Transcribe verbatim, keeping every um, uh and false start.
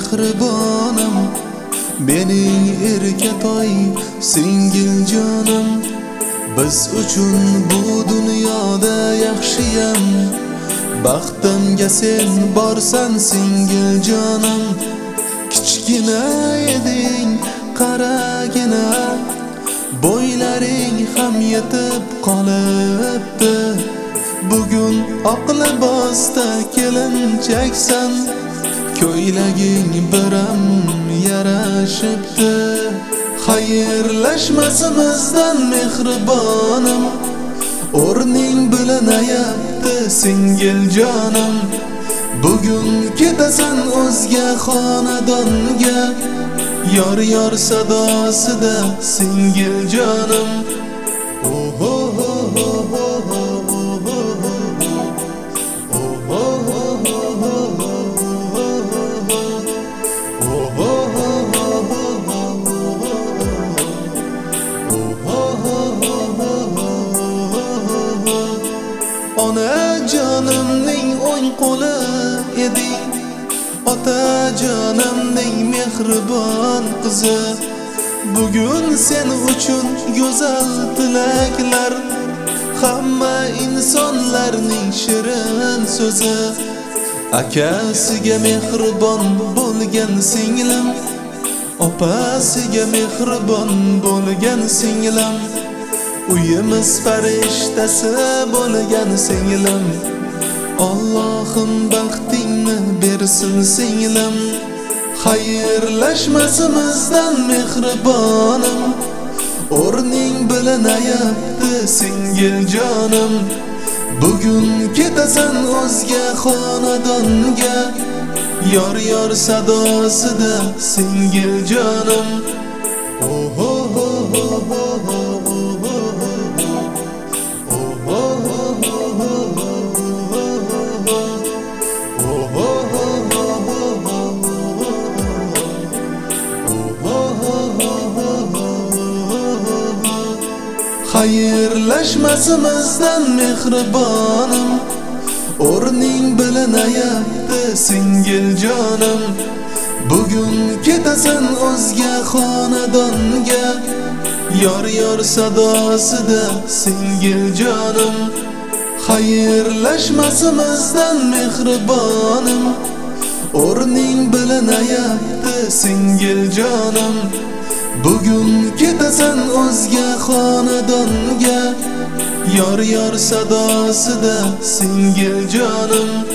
mehribonim, mening erkatoy singil jonim. Biz uchun bu dunyoda yaxshiyam, baxtimga sen borsan singil jonim. Kichkina eding, qaragina, bo'ylaring ham yetib qolibdi. Bugun oq libosda kelinchaksan, ko'ylaging biram yarashibdi. Xayrlashmasimizdan mehribonim, o'rning bilinayapti singil jonim. Bugun ketasan o'zga xonadonga, yor yor sadosida singil jonim. Oh oh oh oh oh. Ona jonimning o'ng qo'li eding, ota jonimning mehribon qizi. Bugun sen uchun go'zal tilaklar, hamma insonlarning shirin so'zi. Akasiga mehribon bo'lgan singlim, opasiga mehribon bo'lgan singlim, uyimiz farishtasi bo'lgan singlim. Allohim baxtingni bersin singlim. Xayrlashmasimizdan mehribonim, o'rning bilinayapti singil jonim. Bugun ketasan o'zga xonadonga, yor yor sadosida singil jonim. Oh oh oh oh oh. Xayrlashmasimizdan mehribonim, o'rning bilinayapti singil jonim. Bugun ketasan o'zga xonadonga, yor yor sadosida singil jonim. Xayrlashmasimizdan mehribonim, o'rning bilinayapti singil jonim. Bugun ketasan o'zga xonadonga, yor yor sadosida singil jonim.